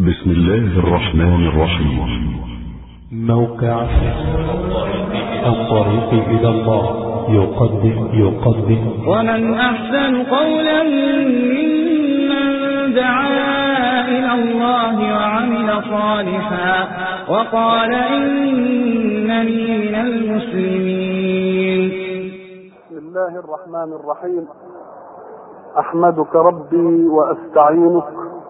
بسم الله الرحمن الرحيم. موقع الطريق إلى الله يقدم ومن أحسن قولا ممن دعا إلى الله وعمل صالحا وقال إنني من المسلمين. بسم الله الرحمن الرحيم. أحمدك ربي وأستعينك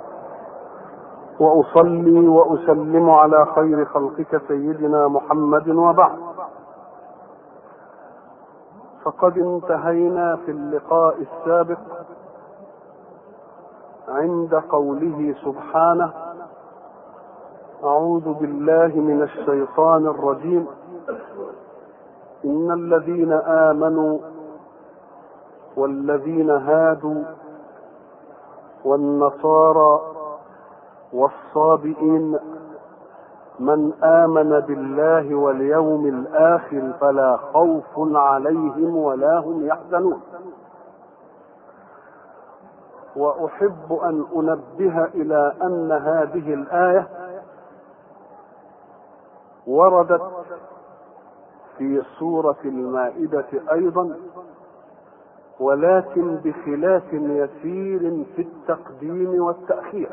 وأصلي وأسلم على خير خلقك سيدنا محمد، وبعد. فقد انتهينا في اللقاء السابق عند قوله سبحانه: أعوذ بالله من الشيطان الرجيم. إن الذين آمنوا والذين هادوا والنصارى والصابئين من آمن بالله واليوم الآخر فلا خوف عليهم ولا هم يحزنون. وأحب أن أنبه إلى أن هذه الآية وردت في سورة المائدة أيضا، ولكن بخلاف يسير في التقديم والتأخير.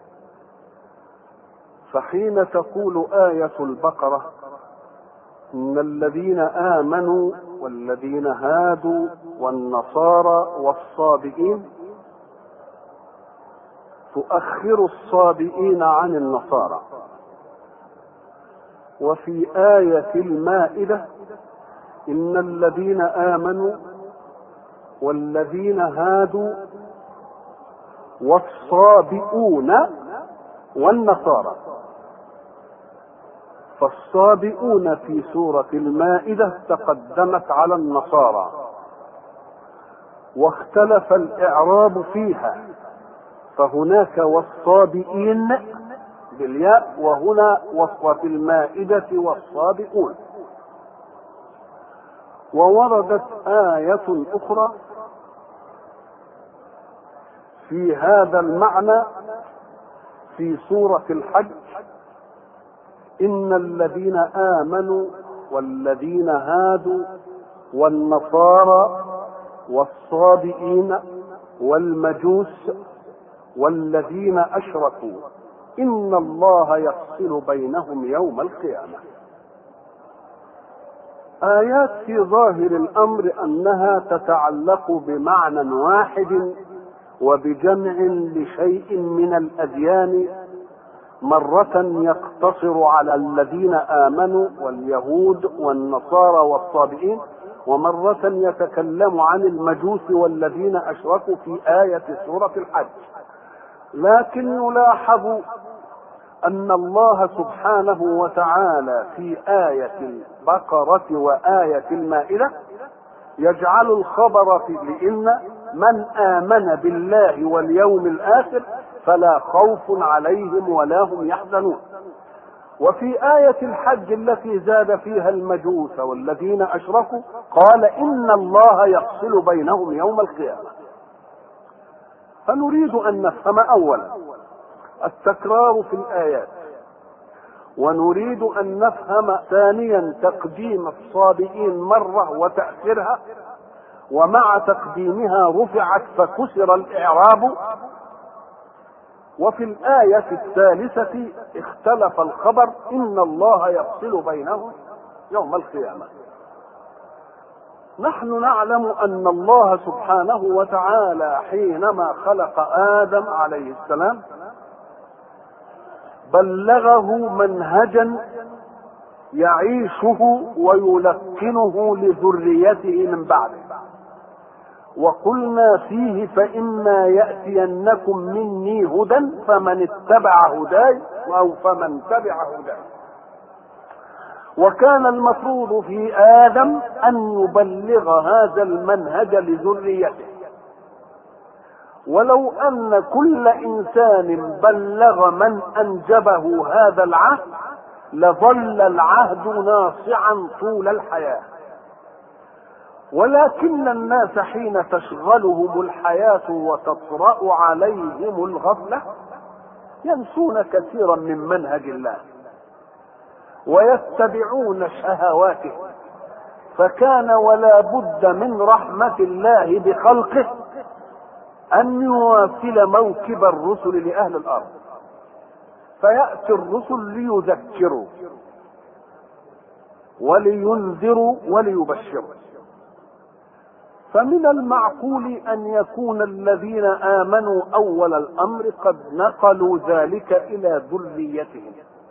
فحين تقول آية البقرة: إن الذين آمنوا والذين هادوا والنصارى والصابئين، تؤخر الصابئين عن النصارى. وفي آية المائدة: إن الذين آمنوا والذين هادوا والصابئون والنصارى. فالصابئون في سورة المائدة تقدمت على النصارى، واختلف الإعراب فيها، فهناك والصابئين بالياء، وهنا وفي المائدة والصابئون. ووردت آية أخرى في هذا المعنى في سورة الحج: إن الذين آمنوا والذين هادوا والنصارى والصابئين والمجوس والذين أشركوا إن الله يفصل بينهم يوم القيامة. آيات في ظاهر الأمر أنها تتعلق بمعنى واحد وبجمع لشيء من الأديان، مرة يقتصر على الذين آمنوا واليهود والنصارى والصابئين، ومرة يتكلم عن المجوس والذين أشركوا في آية سورة الحج. لكن يلاحظ أن الله سبحانه وتعالى في آية البقرة وآية المائدة يجعل الخبر لإن من آمن بالله واليوم الآخر فلا خوف عليهم ولا هم يحزنون. وفي آية الحج التي زاد فيها المجوس والذين أشركوا قال إن الله يفصل بينهم يوم القيامة. فنريد أن نفهم أولا التكرار في الآيات، ونريد أن نفهم ثانيا تقديم الصابئين مرة وتأخيرها، ومع تقديمها رفعت فكسر الإعراب. وفي الآية الثالثة اختلف الخبر: إن الله يفصل بينهم يوم القيامة. نحن نعلم أن الله سبحانه وتعالى حينما خلق آدم عليه السلام بلغه منهجا يعيشه ويلقنه لذريته من بعده، وقلنا فيه: فإما يأتينكم مني هدى فمن اتبع هداي أو فمن تبع هداي. وكان المفروض في آدم أن يبلغ هذا المنهج لذريته، ولو أن كل إنسان بلغ من أنجبه هذا العهد لظل العهد ناصعا طول الحياة. ولكن الناس حين تشغلهم الحياة وتطرأ عليهم الغفلة ينسون كثيرا من منهج الله ويتبعون شهواته، فكان ولا بد من رحمة الله بخلقه أن يواصل موكب الرسل لأهل الأرض، فيأتي الرسل ليذكروا ولينذروا وليبشروا. فمن المعقول أن يكون الذين آمنوا أول الأمر قد نقلوا ذلك إلى ذريتهم.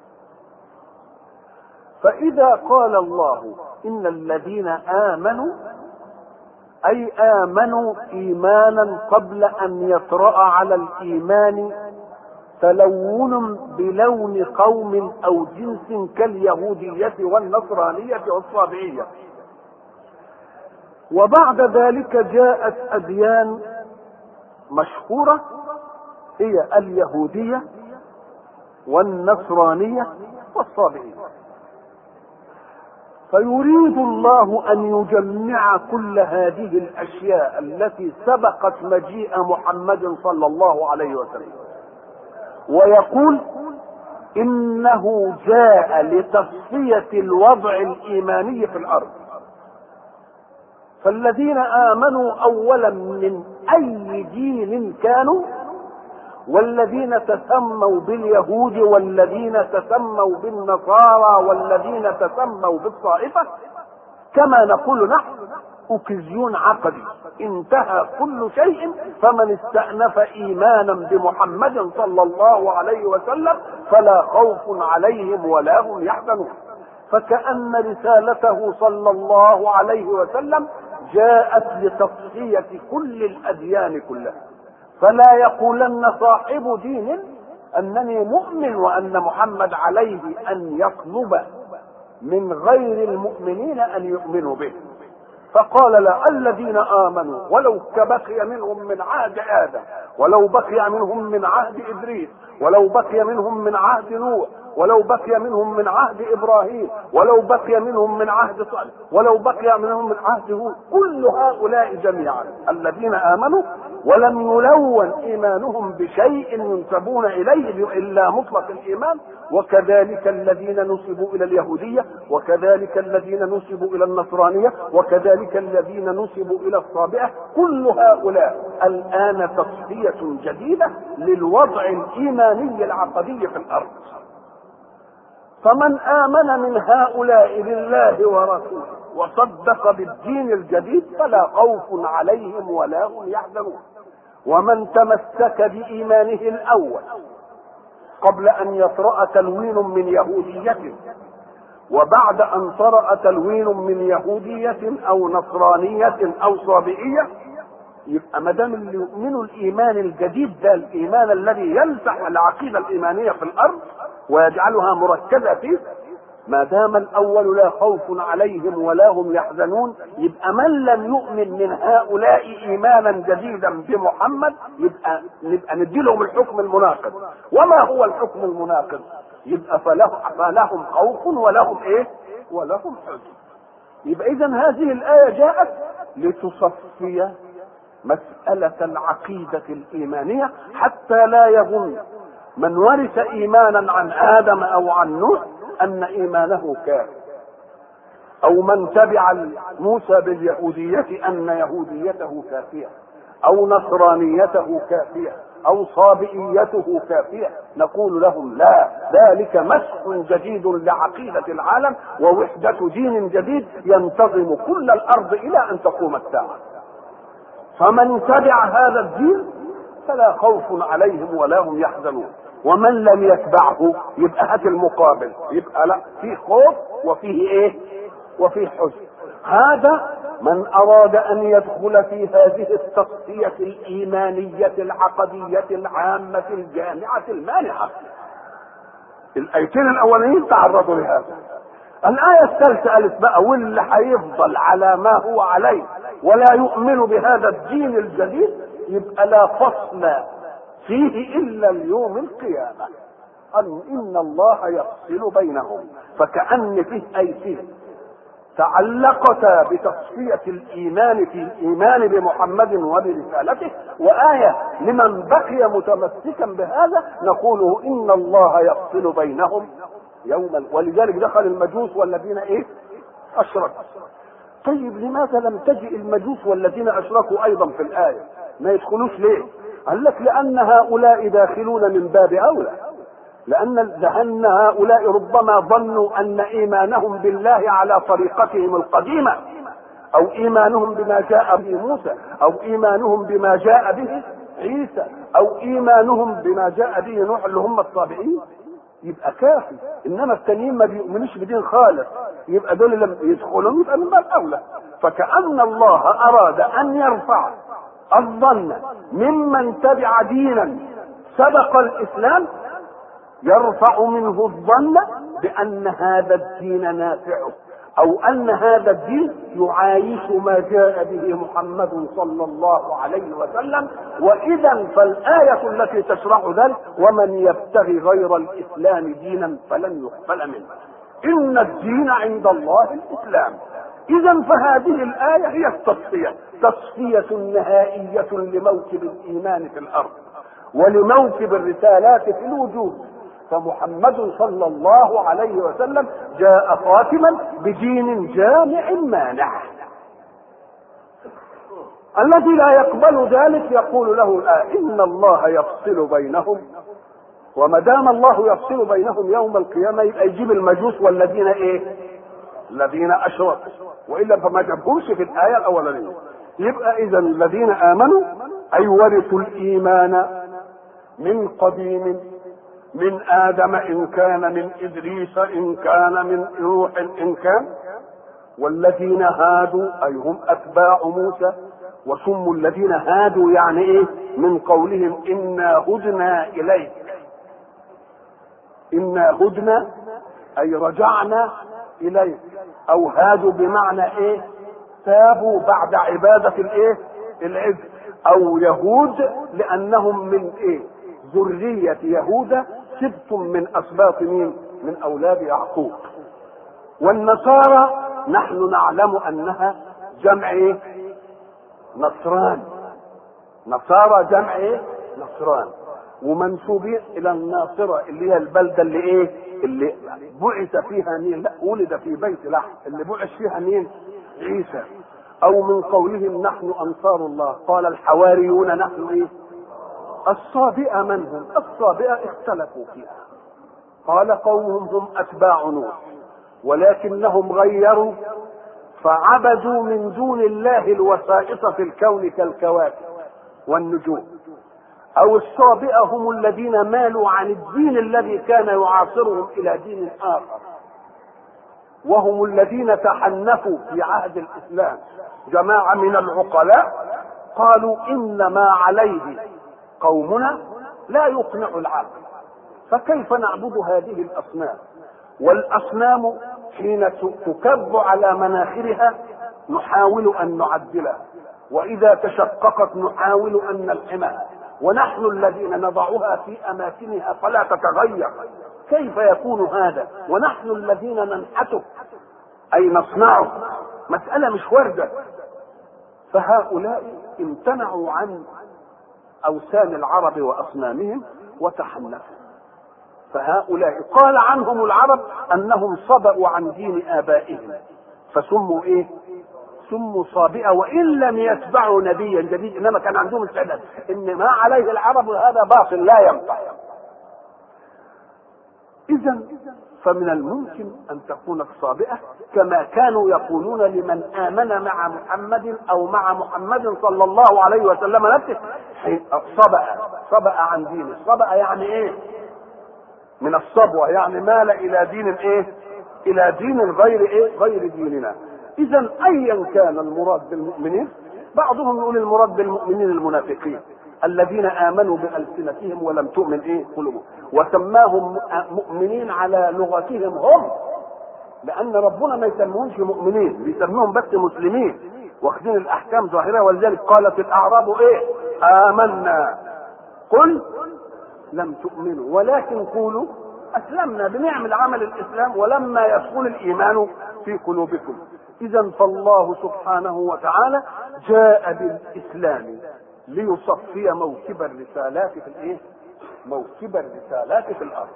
فإذا قال الله إن الذين آمنوا أي آمنوا إيمانا قبل أن يطرأ على الإيمان تلون بلون قوم أو جنس كاليهودية والنصرانية والصابئية، وبعد ذلك جاءت أديان مشهورة هي اليهودية والنصرانية والصابئية، فيريد الله أن يجمع كل هذه الأشياء التي سبقت مجيء محمد صلى الله عليه وسلم، ويقول إنه جاء لتصفية الوضع الإيماني في الأرض. فالذين آمنوا أولا من أي دين كانوا، والذين تسموا باليهود والذين تسموا بالنصارى والذين تسموا بالطائفة، كما نقول نحن أكزيون عقدي، انتهى كل شيء، فمن استأنف إيمانا بمحمد صلى الله عليه وسلم فلا خوف عليهم ولا هم يحزنون. فكأن رسالته صلى الله عليه وسلم جاءت لتصفية كل الأديان كلها، فلا يقولن صاحب دين أنني مؤمن وأن محمد عليه أن يطلب من غير المؤمنين أن يؤمنوا به. فقال لا، الذين آمنوا ولو كبقي منهم من عهد آدم، ولو بقي منهم من عهد إدريس، ولو بقي منهم من عهد نوح، ولو بقي منهم من عهد إبراهيم، ولو بقي منهم من عهد صالح، ولو بقي منهم من عهد هود، كل هؤلاء جميعا الذين آمنوا ولم يلون إيمانهم بشيء ينسبون إليه إلا مطلق الإيمان، وكذلك الذين نسبوا إلى اليهودية، وكذلك الذين نسبوا إلى النصرانية، وكذلك الذين نسبوا إلى الصابئة، كل هؤلاء الآن تصفية جديدة للوضع الإيماني العقدي في الأرض. فمن آمن من هؤلاء بالله ورسوله وصدق بالدين الجديد فلا خوف عليهم ولا هم يحزنون. ومن تمسك بإيمانه الأول قبل أن يطرأ تلوين من يهودية، وبعد أن طرأ تلوين من يهودية أو نصرانية أو صابئية، يبقى ما دام اللي يؤمنوا الإيمان الجديد ده، الإيمان الذي يمسح العقيدة الإيمانية في الأرض ويجعلها مركزة فيه، ما دام الأول لا خوف عليهم ولا هم يحزنون، يبقى من لم يؤمن من هؤلاء إيمانا جديدا بمحمد يبقى نديلهم الحكم المناقض. وما هو الحكم المناقض؟ يبقى فلهم خوف ولهم إيه؟ ولهم حزن. يبقى إذن هذه الآية جاءت لتصفي مسألة العقيدة الإيمانية، حتى لا يظن من ورث إيمانا عن آدم أو عن نوح أن إيمانه كافر، أو من تبع موسى باليهودية أن يهوديته كافية، أو نصرانيته كافية، أو صابئيته كافية. نقول لهم لا، ذلك مسح جديد لعقيدة العالم ووحدة دين جديد ينتظم كل الأرض إلى أن تقوم الساعة. فمن تبع هذا الدين فلا خوف عليهم ولا هم يحزنون، ومن لم يتبعه يبقى هات المقابل، يبقى لا، فيه خوف وفيه ايه؟ وفيه حزن. هذا من أراد أن يدخل في هذه التصفية الإيمانية العقدية العامة الجامعة المانعة. الآيتين الأولين تعرضوا لهذا. الآية الثالثة قالت بقى واللي هيفضل على ما هو عليه ولا يؤمن بهذا الدين الجديد يبقى لا فصل فيه إلا اليوم القيامة، إن الله يفصل بينهم. فكأن فيه آيتين تعلقتا بتصفية الإيمان في الإيمان بمحمد وبرسالته، وآية لمن بقي متمسكا بهذا نقوله إن الله يفصل بينهم يوما. ولذلك دخل المجوس والذين أشركوا. طيب لماذا لم تجئ المجوس والذين أشركوا أيضا في الآية؟ ما يدخلوش ليه؟ قال لك لأن هؤلاء داخلون من باب أولى، لأن هؤلاء ربما ظنوا أن إيمانهم بالله على طريقتهم القديمة، أو إيمانهم بما جاء به موسى، أو إيمانهم بما جاء به عيسى، أو إيمانهم بما جاء به نوح اللي هم الصابئين، يبقى كافي. إنما التانيين ما بيؤمنوش بدين خالص، يبقى دول لما يدخلون يبقى من باب أولى. فكأن الله أراد أن يرفع الظن ممن تبع دينا سبق الإسلام، يرفع منه الظن بأن هذا الدين نافعه، أو أن هذا الدين يعايش ما جاء به محمد صلى الله عليه وسلم. وإذا فالآية التي تشرح ذلك: ومن يبتغي غير الإسلام دينا فلن يقبل منه إن الدين عند الله الإسلام. إذا فهذه الآية هي تصفية نهائية لموكب الإيمان في الأرض ولموكب الرسالات في الوجود. فمحمد صلى الله عليه وسلم جاء خاتما بدين جامع مانع. الذي لا يقبل ذلك يقول له الآية: إن الله يفصل بينهم. وما دام الله يفصل بينهم يوم القيامة يبقى يجيب المجوس والذين الذين أشركوا، وإلا فما جابهمش في الآية الأولانية. يبقى إذا الذين آمنوا أي ورثوا الإيمان من قديم، من آدم إن كان، من إدريس إن كان، من نوح إن كان. والذين هادوا أي هم أتباع موسى، وسموا الذين هادوا يعني من قولهم إنا هدنا إليك. إنا هدنا أي رجعنا إليك، أو هادوا بمعنى تابوا بعد عبادة العجل، أو يهود لأنهم من ذرية يهوذا، سبط من أسباط مين؟ من أولاد يعقوب. والنصارى نحن نعلم أنها جمع نصران، نصارى جمع نصران، ومنسوبين إلى الناصرة اللي هي البلدة اللي بعث فيها مين؟ لا، ولد في بيت لحم، اللي بعث فيها مين؟ عيسى. أو من قولهم نحن أنصار الله، قال الحواريون نحن الصابئة من هم؟ الصابئة اختلفوا فيها، قال قومهم هم أتباع نوح ولكنهم غيروا فعبدوا من دون الله الوسائط في الكون كالكواكب والنجوم. أو الصابئة هم الذين مالوا عن الدين الذي كان يعاصرهم إلى دين آخر، وهم الذين تحنفوا في عهد الإسلام. جماعة من العقلاء قالوا إن ما عليه قومنا لا يقنع العقل، فكيف نعبد هذه الأصنام؟ والأصنام حين تكب على مناخرها نحاول أن نعدلها، وإذا تشققت نحاول أن نلحمها، ونحن الذين نضعها في أماكنها فلا تتغير. كيف يكون هذا ونحن الذين ننحته أي نصنعه؟ مسألة مش واردة. فهؤلاء امتنعوا عن أوثان العرب وأصنامهم وتحنفوا. فهؤلاء قال عنهم العرب أنهم صبأوا عن دين آبائهم، فسموا سموا صابئة، وإن لم يتبعوا نبيا جديد، إنما كان عندهم استعداد إن ما عليه العرب هذا باطل لا ينفع. إذا فمن الممكن أن تكون الصابئة كما كانوا يقولون لمن آمن مع محمد أو مع محمد صلى الله عليه وسلم نفسه: صبأ عن دينه. صبأ يعني من الصبوة، يعني مال إلى دين إلى دين غير ديننا. إذا أيا كان المراد بالمؤمنين، بعضهم يقول المراد بالمؤمنين المنافقين الذين آمنوا بألسنتهم ولم تؤمن قلوبهم، وسماهم مؤمنين على لغتهم هم، لأن ربنا ما يسمونش مؤمنين، بيسموهم بس مسلمين واخذين الأحكام ظاهرة. ولذلك قالت الأعراب آمنا، قل لم تؤمنوا ولكن قولوا اسلمنا بنعمل عمل الاسلام ولما يدخل الايمان في قلوبكم. اذا فالله سبحانه وتعالى جاء بالاسلام ليصفي موكب الرسالات في الايه؟ موكب الرسالات في الارض.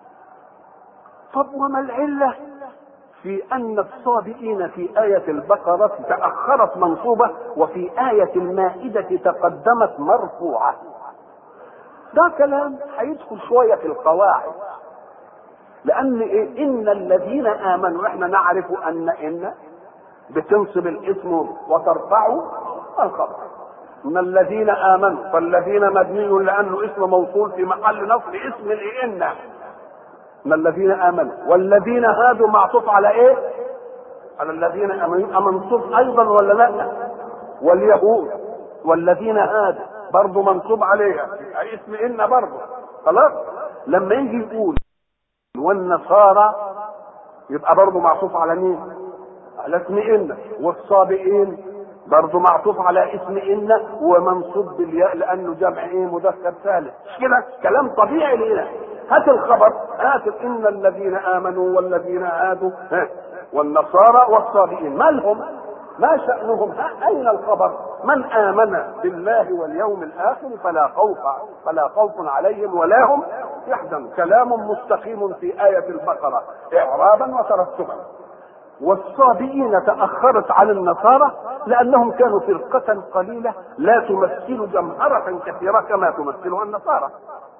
طب وما العله في ان الصابئين في آية البقرة تأخرت منصوبة وفي آية المائدة تقدمت مرفوعة؟ ده كلام هيدخل شوية في القواعد، لأن إن الذين آمنوا احنا نعرف أن بتنصب الاسم وترفع الخبر. من الذين آمنوا فالذين مبني لأنه اسم موصول في محل نصب اسم إن. من الذين آمنوا والذين هادوا معطوف على ايه؟ على الذين آمنوا منصوب أيضا ولا لا؟ واليهود والذين هادوا برضه منصوب عليها اسم إن برضه. خلاص لما يجي يقول والنصارى يبقى برضه معطوف على مين؟ على اسم إن. والصابئين برضه معطوف على اسم إن ومنصوب بالياء لأنه جمع ايه؟ مذكر ثالث. مش كده كلام طبيعي لنا. هات الخبر، هات ان الذين امنوا والذين هادوا والنصارى والصابئين ما لهم؟ ما شأنهم؟ اين الخبر؟ من امن بالله واليوم الاخر فلا خوف عليهم ولا هم يحزنون. كلام مستقيم في آية البقرة اعرابا وترتبا. والصابئين تأخرت عن النصارى لأنهم كانوا فرقة قليلة لا تمثل جمهرة كثيرة كما تمثلها النصارى.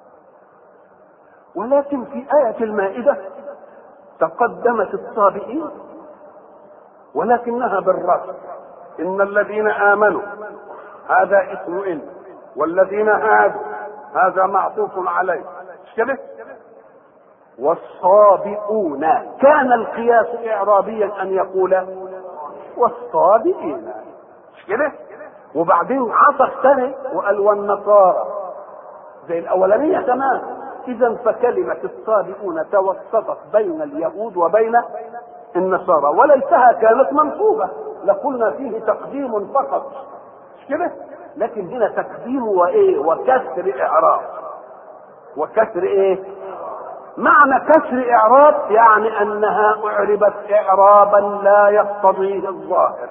ولكن في آية المائدة تقدمت الصابئين ولكنها بالرفع. إن الذين آمنوا هذا اسم إن والذين هادوا هذا معطوف عليه. مش كده؟ والصابئون كان القياس إعرابيا أن يقول والصابئين. مش كده؟ وبعدين عطف ثاني وقال والنصارى زي الأولانية تمام. إذا فكلمة الصابئون توسطت بين اليهود وبين النصارى وليتها كانت منصوبة لقلنا فيه تقديم فقط. مش كده؟ لكن هنا تقديم وإيه؟ وكسر إعراب. وكسر إيه؟ معنى كسر إعراب يعني أنها أعربت إعرابا لا يقتضيه الظاهر.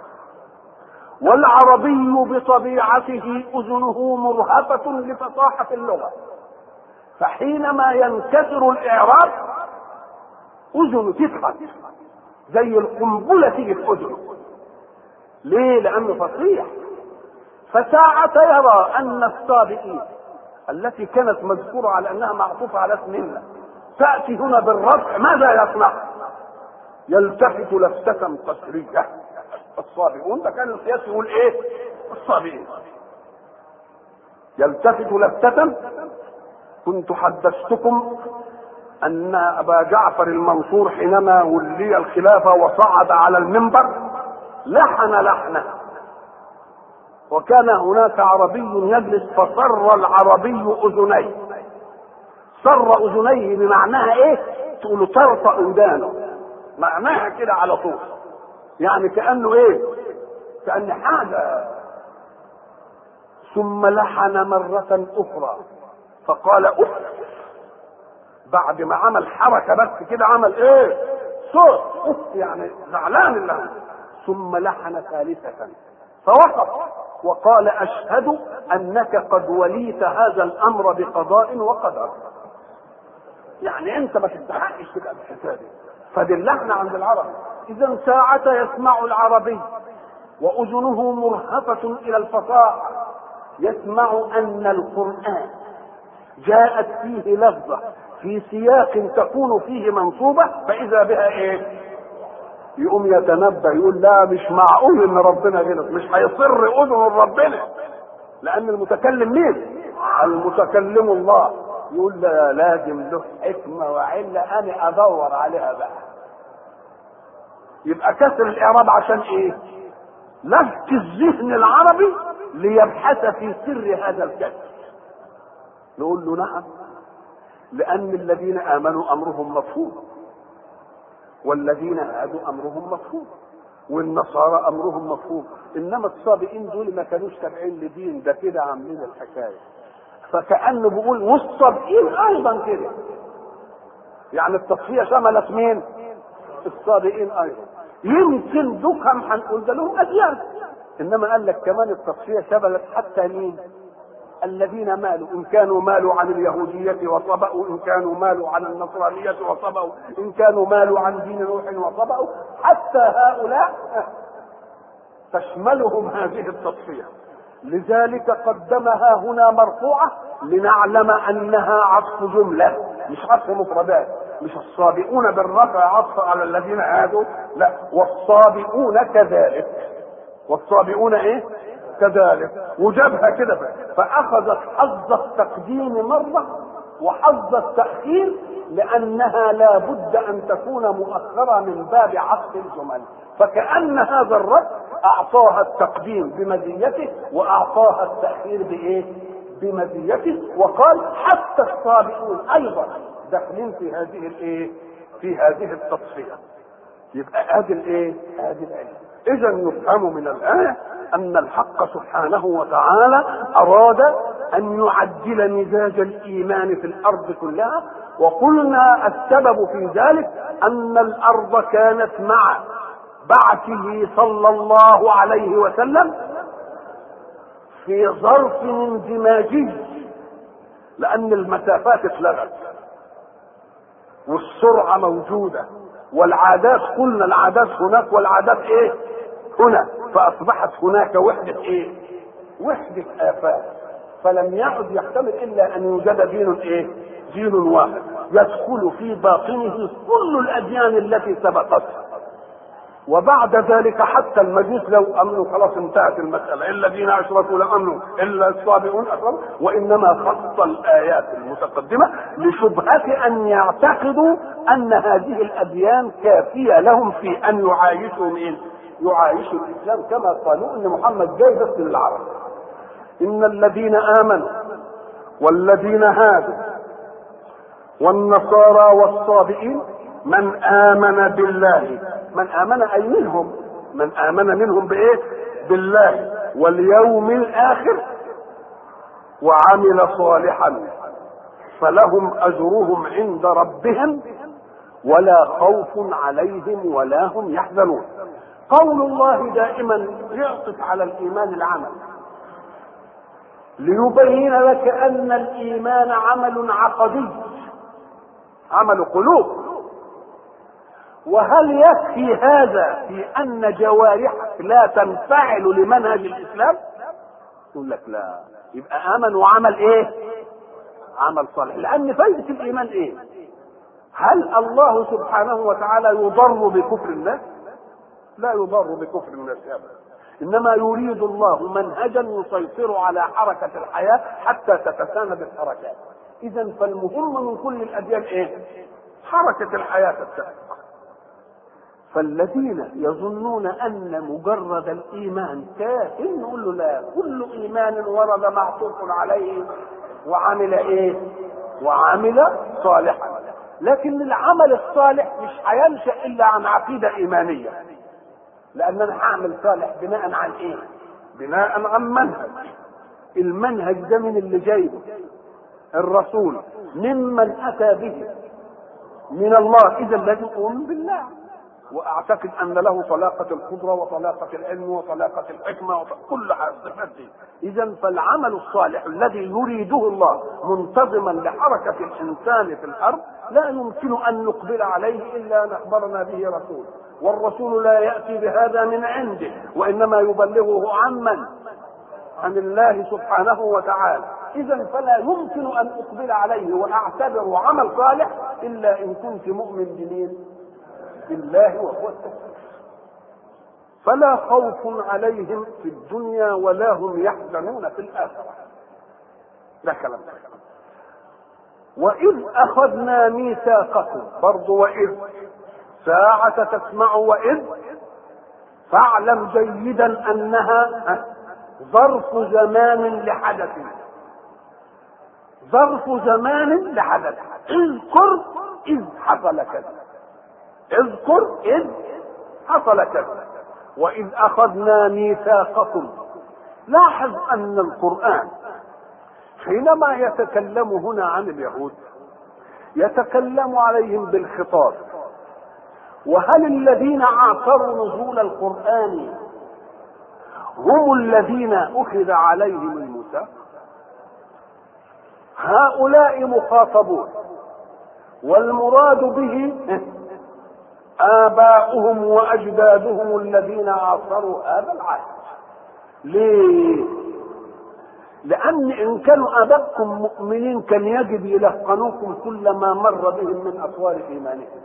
والعربي بطبيعته أذنه مرهفة لفصاحة اللغة، فحينما ينكسر الإعراب أذنه تضحك زي القنبلة تيجي في أذنه. ليه؟ لأنه فصيح. فساعة يرى أن الصابئين التي كانت مذكورة على أنها معطوفة على اسم الله تأتي هنا بالرفع، ماذا يصنع؟ يلتفت لفتة قسرية. الصابئون ده كان القياس يقول إيه؟ الصابئين يلتفت لفتة. كنت حدثتكم أن أبا جعفر المنصور حينما ولي الخلافة وصعد على المنبر لحن لحنه، وكان هناك عربي يجلس فصر العربي أذنيه. صر أذنيه بمعناها إيه؟ تقول طرف أودانه، معناها كده على طول، يعني كأنه إيه؟ كأن حاجة. ثم لحن مرة أخرى فقال أف، بعد ما عمل حركة بس كده عمل إيه؟ صوت أف، يعني زعلان الله. ثم لحن ثالثة فوقف وقال أشهد أنك قد وليت هذا الأمر بقضاء وقدر. يعني أنت ما تستحقش تبقى بالحساب. فدي اللحن عند العرب. إذا ساعة يسمع العربي وأذنه مرهفة إلى الفصاحة يسمع أن القرآن جاءت فيه لفظة في سياق تكون فيه منصوبة فإذا بها إيه؟ يقوم يتنبه يقول لا مش معقول ان ربنا غلط، مش هيصر اذن ربنا، لان المتكلم مين؟ المتكلم الله. يقول لا لازم له حكمه وعله انا ادور عليها بقى. يبقى كسر الاعراب عشان ايه؟ لفت الذهن العربي ليبحث في سر هذا الكسر. نقول له نعم، لان الذين امنوا امرهم مفهوم والذين هادوا امرهم مفهوم والنصارى امرهم مفهوم، انما الصابئين دول ما كانوش تابعين لدين، ده كده عاملين الحكايه. فكانه بيقول والصابئين ايضا كده، يعني التصفية شملت مين؟ الصابئين ايضا. يمكن دكهم هنقول ده لهم اديان، انما قال لك كمان التصفية شملت حتى مين؟ الذين مالوا، ان كانوا مالوا عن اليهودية وصبأوا، ان كانوا مالوا عن النصرانية وصبأوا، ان كانوا مالوا عن دين نوح وصبأوا، حتى هؤلاء تشملهم هذه التصفية. لذلك قدمها هنا مرفوعة لنعلم انها عطف جملة مش عطف مفردات. مش الصابئون بالرفع عطف على الذين هادوا، لا، والصابئون كذلك. والصابئون ايه؟ كذلك. وجابها كده فاخذت حظ التقديم مرة وحظ التأخير، لانها لا بد ان تكون مؤخرة من باب عطف الجمل. فكأن هذا الرد اعطاها التقديم بمزيته واعطاها التأخير بايه؟ بمزيته. وقال حتى الصابئون ايضا داخلين في هذه الايه؟ في هذه التصفية. يبقى ادي الايه؟ ادي العلم. اذا يفهم من الآية ان الحق سبحانه وتعالى اراد ان يعدل مزاج الايمان في الارض كلها. وقلنا السبب في ذلك ان الارض كانت مع بعثه صلى الله عليه وسلم في ظرف انزماجي، لان المسافات اتلغت والسرعه موجوده والعادات، قلنا العادات هناك والعادات ايه؟ هنا. فاصبحت هناك وحده ايه؟ وحده افات. فلم يعد يحتمل الا ان يوجد دين ايه؟ دين واحد يدخل في باطنه كل الاديان التي سبقته. وبعد ذلك حتى المجوس لو امنوا خلاص انتهت المساله، الذين اشركوا لامنوا الا الصابئون اشركوا. وانما خص الايات المتقدمه لشبهه ان يعتقدوا ان هذه الاديان كافيه لهم في ان يعايشوا مين؟ يعايشوا الاسلام، كما قالوا ان محمد جاي بس للعرب. ان الذين امنوا والذين هادوا والنصارى والصابئين من آمن بالله، من آمن أي منهم، من آمن منهم بإيه؟ بالله واليوم الآخر وعمل صالحا فلهم أجرهم عند ربهم ولا خوف عليهم ولا هم يحزنون. قول الله دائما يعطف على الإيمان العمل، ليبين لك أن الإيمان عمل عقدي، عمل قلوب. وهل يكفي هذا في ان جوارحك لا تنفعل لمنهج الاسلام؟ يقول لك لا، يبقى امن وعمل ايه؟ عمل صالح. لان فائده الايمان ايه؟ هل الله سبحانه وتعالى يضر بكفر الناس؟ لا يضر بكفر الناس ابدا، انما يريد الله منهجا يسيطر على حركه الحياه حتى تتساند الحركات. اذا فالمهم من كل الاديان ايه؟ حركه الحياه تتساند. فالذين يظنون ان مجرد الايمان كاف، نقول له لا، كل ايمان ورد معطوف عليه وعمل ايه؟ وعمل صالحا. لكن العمل الصالح مش هينشا الا عن عقيده ايمانيه، لان انا هعمل صالح بناء عن ايه؟ بناء عن منهج. المنهج ده من اللي جايبه؟ الرسول. ممن اتى به؟ من الله. اذا لازم اؤمن بالله واعتقد ان له طلاقه القدره وطلاقه العلم وطلاقه الحكمه وكل الصفات دي. اذا فالعمل الصالح الذي يريده الله منتظما لحركه الانسان في الارض لا يمكن ان نقبل عليه الا ان اخبرنا به رسول، والرسول لا ياتي بهذا من عنده وانما يبلغه عمن؟ عن الله سبحانه وتعالى. اذا فلا يمكن ان اقبل عليه واعتبره عمل صالح الا ان كنت مؤمن بمين؟ بالله وهو التوحيد. فلا خوف عليهم في الدنيا ولا هم يحزنون في الآخرة. ده كلام. وإذ أخذنا ميثاقكم، برضو وإذ ساعة تسمع وإذ، فاعلم جيدا أنها ظرف زمان لحدث، ظرف زمان لحدث. اذكر إذ حصل كذا، اذكر إذ حصل كذا. وإذ أخذنا ميثاقكم. لاحظ أن القرآن حينما يتكلم هنا عن اليهود يتكلم عليهم بالخطاب. وهل الذين عاصروا نزول القرآن هم الذين أخذ عليهم الميثاق؟ هؤلاء مخاطبون، والمراد به آباؤهم وأجدادهم الذين عاصروا هذا العهد. ليه؟ لأن إن كانوا آباءكم مؤمنين كان يجب يلقنوكم كل ما مر بهم من أسوار إيمانهم.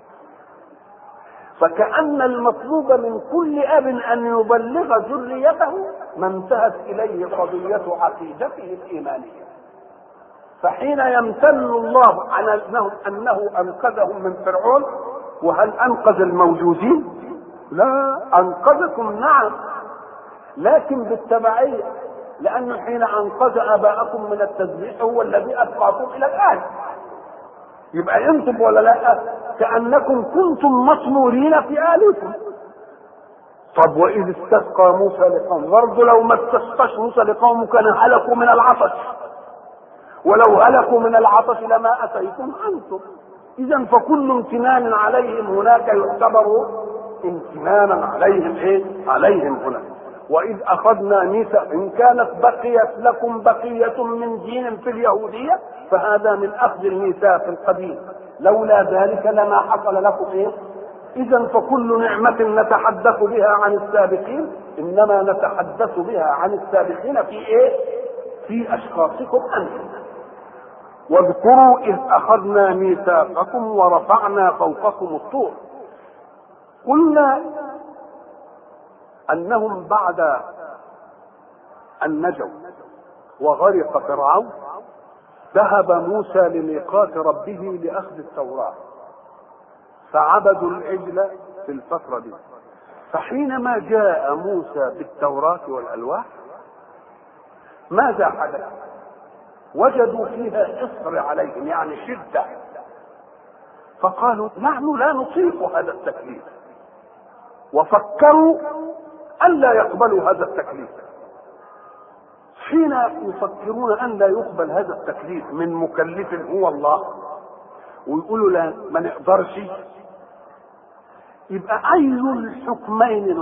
فكأن المطلوب من كل أب أن يبلغ ذريته ما انتهت إليه قضية عقيدته الإيمانية. فحين يمتن الله على أنه أنقذهم من فرعون، وهل أنقذ الموجودين؟ لا، أنقذكم نعم، لكن بالتبعية، لأنه حين أنقذ آباءكم من التذبيح هو الذي أبقاكم إلى الآن. يبقى أنتم ولا لا؟ كأنكم كنتم مصمورين في آلكم. طب وإذ استسقى موسى لقومه، برضه لو ما استسقاش موسى لقومه كان هلكوا من العطش، ولو هلكوا من العطش لما أتيتم أنتم. إذا فكل امتنان عليهم هناك يعتبر امتنانا عليهم عليهم هناك. وإذ أخذنا ميثاق، إن كانت بقيت لكم بقية من دين في اليهودية فهذا من أخذ الميثاق القديم، لولا ذلك لما حصل لكم إذا فكل نعمة نتحدث بها عن السابقين إنما نتحدث بها عن السابقين في في أشخاصكم أنتم. واذكروا إذ أخذنا ميثاقكم ورفعنا فوقكم الطور. قلنا أنهم بعد أن نجوا وغرق فرعون ذهب موسى لميقات ربه لأخذ التوراة، فعبدوا العجل في الفترة دي. فحينما جاء موسى بالتوراة والألواح ماذا حدث؟ وجدوا فيها إصر عليهم، يعني شدة، فقالوا نحن لا نطيق هذا التكليف، وفكروا ألا يقبلوا هذا التكليف. حين يفكرون أن لا يقبل هذا التكليف من مكلف هو الله ويقولوا لا ما نقدرش، يبقى أي الحكمين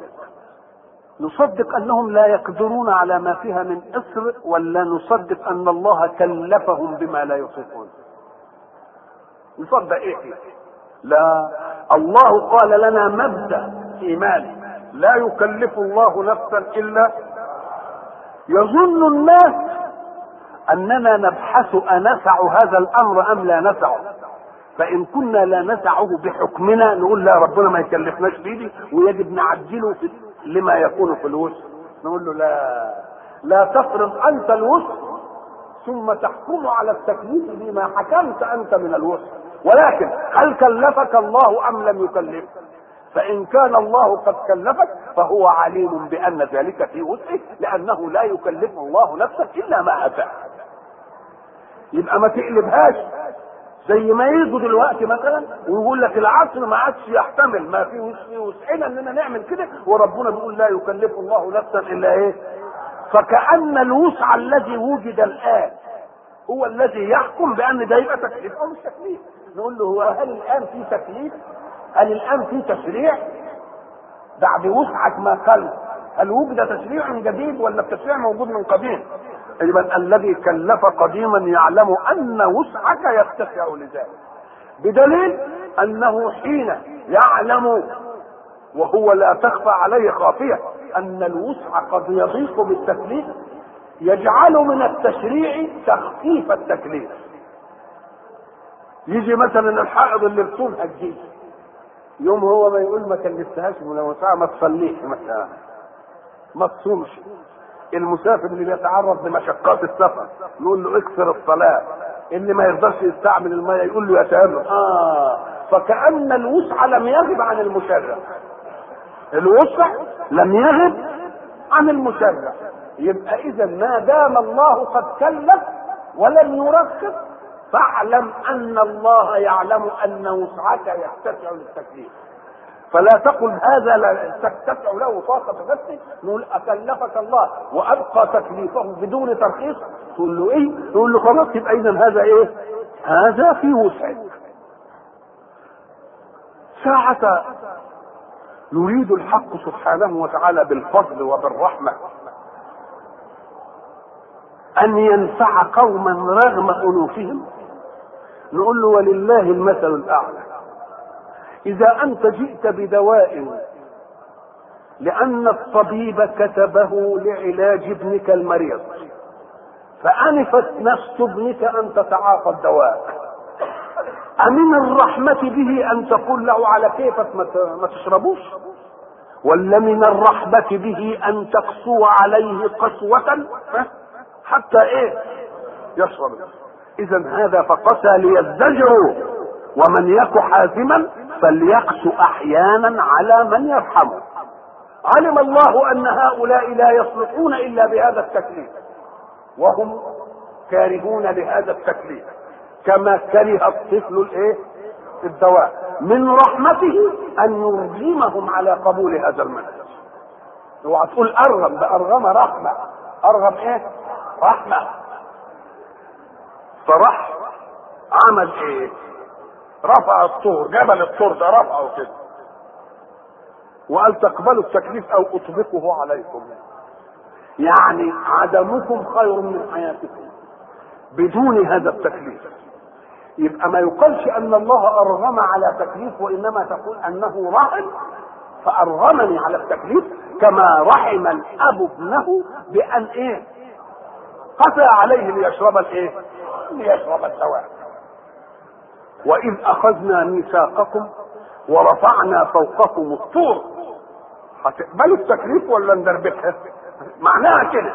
نصدق أنهم لا يقدرون على ما فيها من إصر، ولا نصدق أن الله كلفهم بما لا يطيقون؟ نصدق فيه؟ لا، الله قال لنا مبدأ إيماني لا يكلف الله نفسا إلا. يظن الناس أننا نبحث أنسع هذا الأمر أم لا نسعه، فإن كنا لا نسعه بحكمنا نقول لا ربنا ما يكلفناش بيدي ويجب نعجله لما يكون في الوسع. نقول له لا تفرض أنت الوسع ثم تحكم على التكليف بما حكمت أنت من الوسع، ولكن هل كلفك الله أم لم يكلفك؟ فإن كان الله قد كلفك فهو عليم بأن ذلك في وسعه، لأنه لا يكلف الله نفسا إلا ما أتاه. يبقى ما تقلبهاش زي ما يجوا دلوقتي مثلا ويقول لك العصر ما عادش يحتمل، ما في وسعنا اننا نعمل كده، وربنا بيقول لا يكلف الله نفسا الا فكأن الوسع الذي وجد الآن هو الذي يحكم بأن ده يبقى تكليف أو مش تكليف. نقول له هل الآن في تكليف؟ هل الآن في تشريع بعد وسعك ما خلق؟ هل وجد تشريع جديد ولا التشريع موجود من قديم؟ إذا الذي كلف قديما يعلم أن وسعك يتسع لذلك، بدليل أنه حين يعلم وهو لا تخفى عليه خافية أن الوسع قد يضيق بالتكليف يجعل من التشريع تخفيف التكليف. يجي مثلا الحائض اللي بتصومها الجيش يوم هو ما يقول ما كلفتهاش من الوسع ما تصليش مثلا ما تصومش. المسافر اللي بيتعرض لمشقات السفر نقول له اكثر الصلاة. اللي ما يقدرش يستعمل الماء يقول له يتأمل. فكأن الوسع لم يغب عن المشرع، الوسع لم يغب عن المشرع. يبقى إذا ما دام الله قد كلف ولم يرخص فاعلم أن الله يعلم أن وسعك يتسع للتكليف، فلا تقل هذا لا تتسع له طاقة نفسه. نقول أكلفك الله وأبقى تكليفه بدون ترخيص، تقول له تقول له خلاص يبقى إذا هذا هذا في وسعك. ساعة يريد الحق سبحانه وتعالى بالفضل وبالرحمة أن ينفع قوما رغم أنوفهم، نقول له ولله المثل الأعلى. إذا أنت جئت بدواء لأن الطبيب كتبه لعلاج ابنك المريض، فأنفت نفس ابنك أن تتعاطى الدواء، أمن الرحمة به أن تقول له على كيفك ما تشربوش؟ ولا من الرحمة به أن تقسو عليه قسوة حتى إيه يشرب؟ إذا هذا فقسى ليزدجروا، ومن يك حازما فليقسو أحيانا على من يرحمه. علم الله أن هؤلاء لا يصلحون إلا بهذا التكليف، وهم كارهون لهذا التكليف كما كره الطفل الايه الدواء. من رحمته ان يرغمهم على قبول هذا المنهج. اوعى تقول ارغم، ده ارغم رحمه. ارغم ايه؟ رحمه. فراح عمل ايه؟ رفع الطور، جبل الطور ده رفعه كده وقال تقبلوا التكليف او اطبقه عليكم، يعني عدمكم خير من حياتكم بدون هذا التكليف. يبقى ما يقالش ان الله ارغم على تكليف، وانما تقول انه رحم فارغمني على التكليف، كما رحم الاب ابنه بان ايه قسى عليه ليشرب الايه ليشرب الدواء. واذ اخذنا ميثاقكم ورفعنا فوقكم الطور. هتقبلوا التكليف ولا ندربكها؟ معناها كده.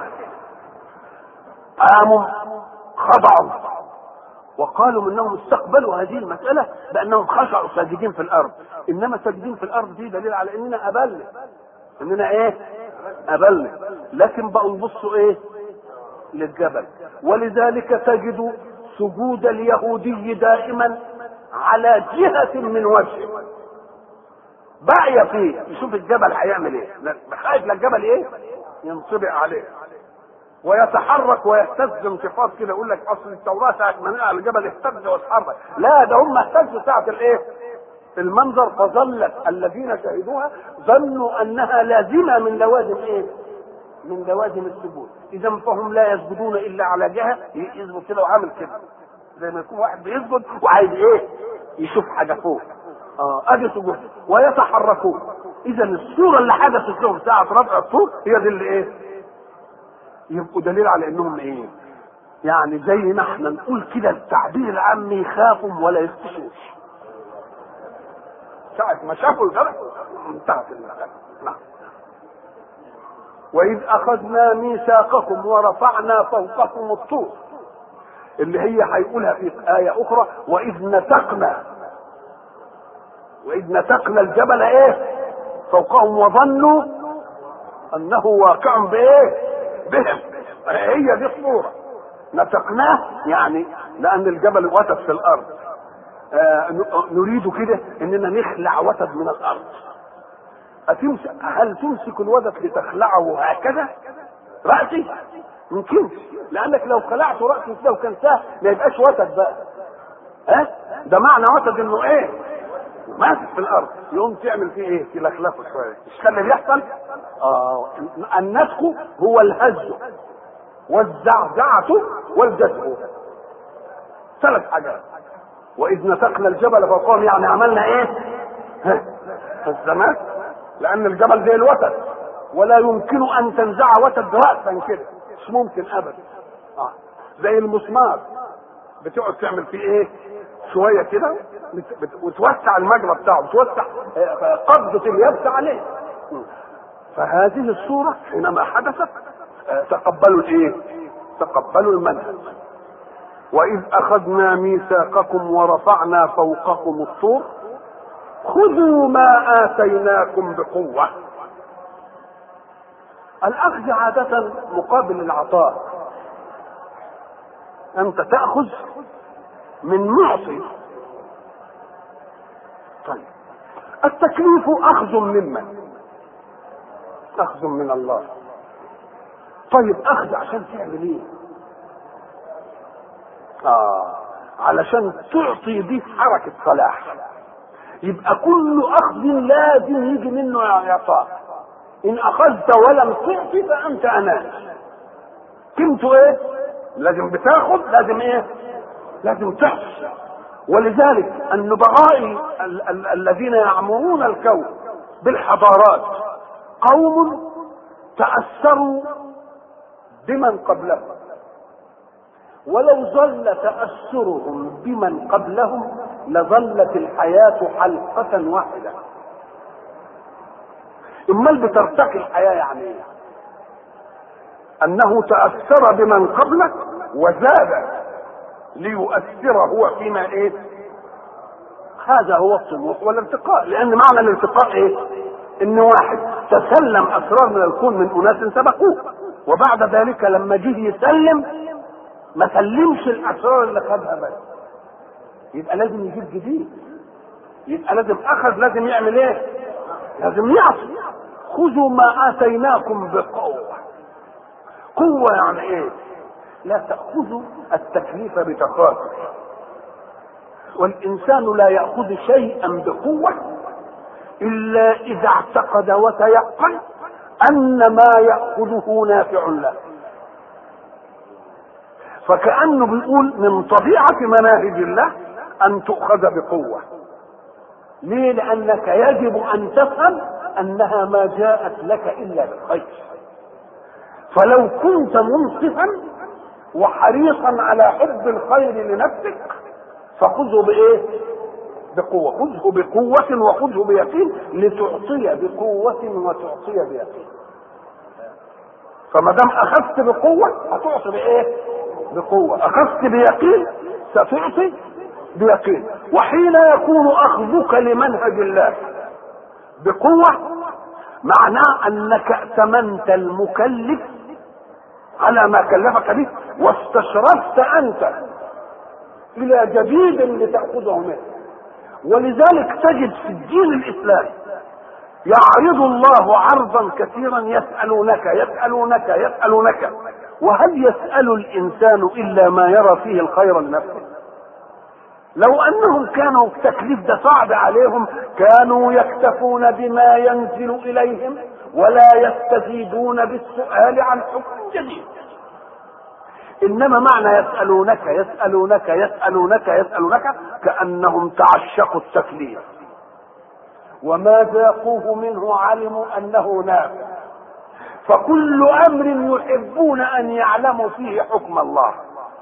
قاموا خضعوا وقالوا انهم استقبلوا هذه المسألة بانهم خشعوا ساجدين في الارض. انما ساجدين في الارض دي دليل على اننا قبلنا، اننا ايه قبلنا، لكن بقوا يبصوا ايه للجبل. ولذلك تجد سجود اليهودي دائما على جهة من وجهه، باقية فيه يشوف الجبل هيعمل ايه، خايف للجبل ايه ينطبق عليه ويتحرك ويهتز انتفاض كده. يقول لك اصل التوراة ساعة ما نقع الجبل اهتز واتحرك، لا ده هم اهتزوا ساعة الايه المنظر، فظلت الذين شهدوها ظنوا انها لازمة من لوازم ايه من لوازم السجود. اذا فهم لا يسجدون الا على جهة، يسجد كده وعامل كده زي ما يكون واحد بيسجد وعايز ايه يشوف حاجة فوق. ادي سجود ويتحركون. اذا الصورة اللي حدثت لهم ساعة رفع الطور هي دي اللي ايه يبقوا دليل على انهم ايه يعني زي ما احنا نقول كده التعبير العام يخافوا ولا يخشوش. ساعة ما شافوا الجبل انتهت المسألة. نعم. وإذ أخذنا ميثاقكم ورفعنا فوقكم الطور، اللي هي هيقولها في آية أخرى وإذ نتقنا الجبل إيه فوقهم وظنوا أنه واقع بإيه بهم. هي دي الصورة. نتقناه يعني لأن الجبل وتد في الأرض. نريد كده إننا نخلع وتد من الأرض. هل تمسك الوتد لتخلعه هكذا رأسي؟ يمكنش، لأنك لو خلعت رأسي كده وكان سهل ما يبقاش وتد بقى. ده معنى وتد إنه إيه ماسك في الأرض، يقوم تعمل فيه إيه تلخلفه شوية. إيش كان اللي يحصل؟ النسخ هو الهز والزعزعة والجذب، ثلاث حاجات. وإذ نتقنا الجبل فوقهم يعني عملنا إيه الزمان، لأن الجبل زي الوتد ولا يمكن أن تنزع وتد رأسا كده، مش ممكن أبدا. زي المسمار بتقعد تعمل فيه إيه شوية كده وتوسع المجرى بتاعه، بتوسع قبضة اليد عليه. فهذه الصورة حينما حدثت تقبلوا الايه تقبلوا المنهج. وإذ أخذنا ميثاقكم ورفعنا فوقكم الطور خذوا ما آتيناكم بقوة. الأخذ عادة مقابل العطاء، أنت تأخذ من معطي. طيب التكليف أخذ ممن؟ أخذ من الله. طيب أخذ عشان تعمل إيه؟ علشان تعطي دي حركة صلاح. يبقى كل اخذ لازم يجي منه اعطاء. ان اخذت ولم تعطي فانت اناني. قيمته ايه؟ لازم بتاخذ، لازم ايه؟ لازم تعطي. ولذلك النبغاء الذين يعمرون الكون بالحضارات قوم تأثروا بمن قبلهم، ولو ظل تأثرهم بمن قبلهم لظلت الحياة حلقة واحدة. امال بترتقي الحياة يعني ايه؟ انه تأثر بمن قبله وزاد ليؤثر هو فيما ايه؟ هذا هو الطموح والارتقاء. لان معنى الارتقاء ايه؟ ان واحد تسلم اسرار من الكون من اناس سبقوه، وبعد ذلك لما جه يسلم ما سلمش الاسرار اللي خدها بس، يبقى لازم يجيب جديد. يبقى لازم اخذ، لازم يعمل ايه؟ لازم يعصي. خذوا ما اتيناكم بقوه. قوه يعني ايه؟ لا تاخذوا التكليف بتخاطر. والانسان لا ياخذ شيئا بقوه الا اذا اعتقد وتيقن ان ما ياخذه نافع له. فكأنه بيقول من طبيعة مناهج الله أن تؤخذ بقوة. ليه؟ لأنك يجب أن تفهم أنها ما جاءت لك إلا بالخير. فلو كنت منصفا وحريصا على حب الخير لنفسك فخذه بإيه؟ بقوة. خذه بقوة وخذه بيقين لتعطي بقوة وتعطي بيقين. فما دام أخذت بقوة هتعطي بإيه؟ بقوة. أخذت بيقين ستعطي بيقين. وحين يكون أخذك لمنهج الله بقوة معناه أنك ائتمنت المكلف على ما كلفك به، واستشرفت أنت إلى جديد لتأخذه منه. ولذلك تجد في الدين الإسلامي يعرض الله عرضا كثيرا يسألونك يسألونك يسألونك، وهل يسأل الإنسان إلا ما يرى فيه الخير لنفسه؟ لو أنهم كانوا التكليف ده صعب عليهم كانوا يكتفون بما ينزل إليهم ولا يستزيدون بالسؤال عن حكم جديد. إنما معنى يسألونك يسألونك يسألونك يسألونك كأنهم تعشقوا التكليف، وما ذاقوه منه علموا أنه نافع. فكل أمر يحبون أن يعلموا فيه حكم الله،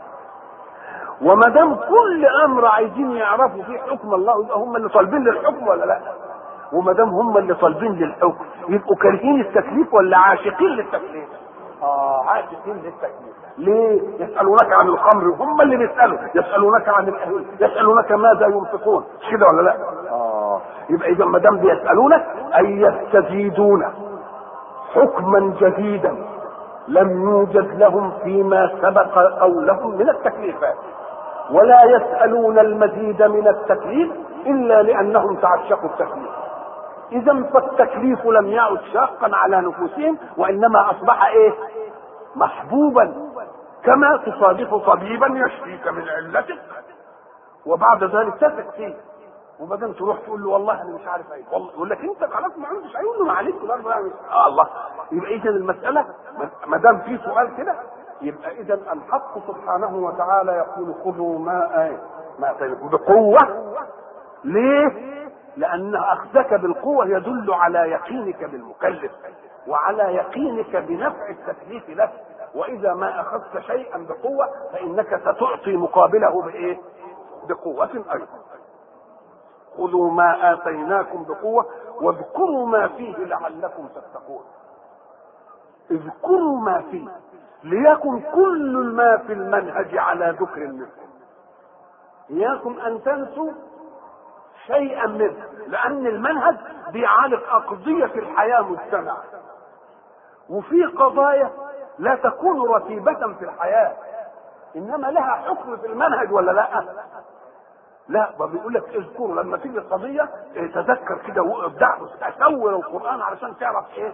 وما دام كل أمر عايزين يعرفوا فيه حكم الله يبقى هم اللي طالبين للحكم ولا لا؟ وما دام هم اللي طالبين للحكم يبقوا كارهين التكليف ولا عاشقين للتكليف؟ عاشقين للتكليف. ليه؟ يسألونك عن الخمر، هم اللي بيسألوا. يسألونك عن الأهل، يسألونك ماذا ينفقون، مش كده ولا لا؟ يبقى إذا ما دام بيسألونك أي يستزيدون حكما جديدا لم يوجد لهم فيما سبق قولهم من التكليفات، ولا يسألون المزيد من التكليف إلا لأنهم تعشقوا التكليف. إذا فالتكليف لم يعد شاقا على نفوسهم، وإنما أصبح إيه؟ محبوبا، كما تصادف طبيبا يشفيك من علتك وبعد ذلك تثق فيه، وبعدين تروح تقول له والله انا مش عارف ايه، والله يقول لك انت خلاص ما عندكش، هيقول له معلش برضه يعني الله. يبقى اذا المساله ما دام في سؤال كده يبقى اذا الحق سبحانه وتعالى يقول خذوا ما اتيناكم بقوه. ليه؟ لان اخذك بالقوه يدل على يقينك بالمكلف وعلى يقينك بنفع التكليف لك. واذا ما اخذت شيئا بقوه فانك ستعطي مقابله بايه؟ بقوه ايضا. خذوا ما آتيناكم بقوة واذكروا ما فيه لعلكم تتقون. اذكروا ما فيه ليكن كل ما في المنهج على ذكر منكم، إياكم أن تنسوا شيئا منه، لأن المنهج بيعالج أقضية الحياة مجتمع، وفي قضايا لا تكون رتيبة في الحياة إنما لها حكم في المنهج ولا لا؟ لا، بيقول لك اذكروا لما تيجي القضيه تذكر كده وابدع تصور القران علشان تعرف ايه.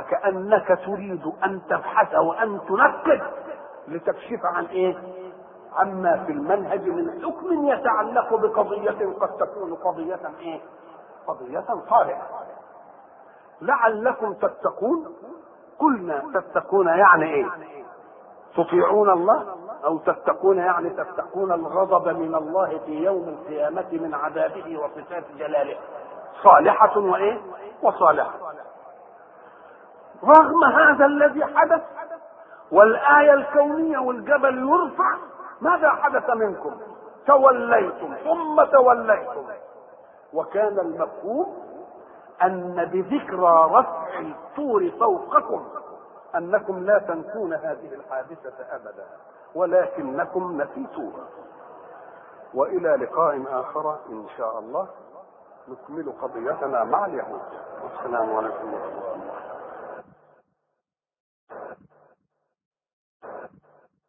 فكانك تريد ان تبحث وان تنقب لتكشف عن ايه؟ عما في المنهج من حكم يتعلق بقضية قد تكون قضية ايه؟ قضية صالحة. لعلكم تتقون. قلنا تتقون يعني ايه؟ تطيعون الله، او تتقون يعني تتقون الغضب من الله في يوم القيامة من عذابه وصفات جلاله. صالحة وايه؟ وصالحة. رغم هذا الذي حدث والآية الكونية والجبل يرفع، ماذا حدث منكم؟ توليتم ثم توليتم. وكان المفهوم أن بذكرى رفع الطور فوقكم أنكم لا تنسون هذه الحادثة أبدا، ولكنكم نسيتوها. وإلى لقاء آخر إن شاء الله نكمل قضيتنا مع اليهود. والسلام عليكم ورحمة الله.